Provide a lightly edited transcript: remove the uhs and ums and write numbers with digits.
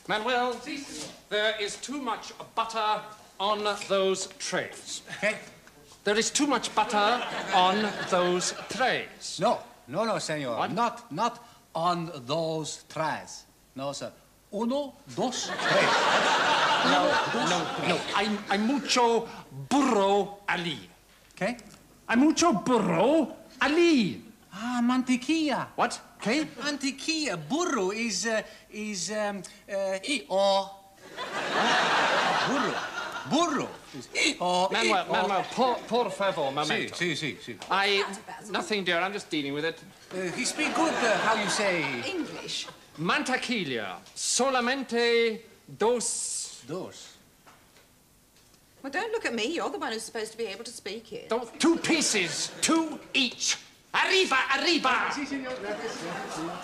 Manuel, there is too much butter on those trays. Okay. There is too much butter on those trays. No, senor. What? Not on those trays. No, sir. Uno, dos, tres. No. I'm mucho burro Ali. Okay? I'm mucho burro Ali. Ah, mantequilla. What? Okay? Mantequilla. Burro is Burro. Manuel, por favor, momento. Sí. Nothing, dear, I'm just dealing with it. He speak good, how you say? English. Mantequilla. Solamente dos. Dos. Well, don't look at me. You're the one who's supposed to be able to speak it. Two pieces. Two each. Arriba! Sí, señor. Gracias.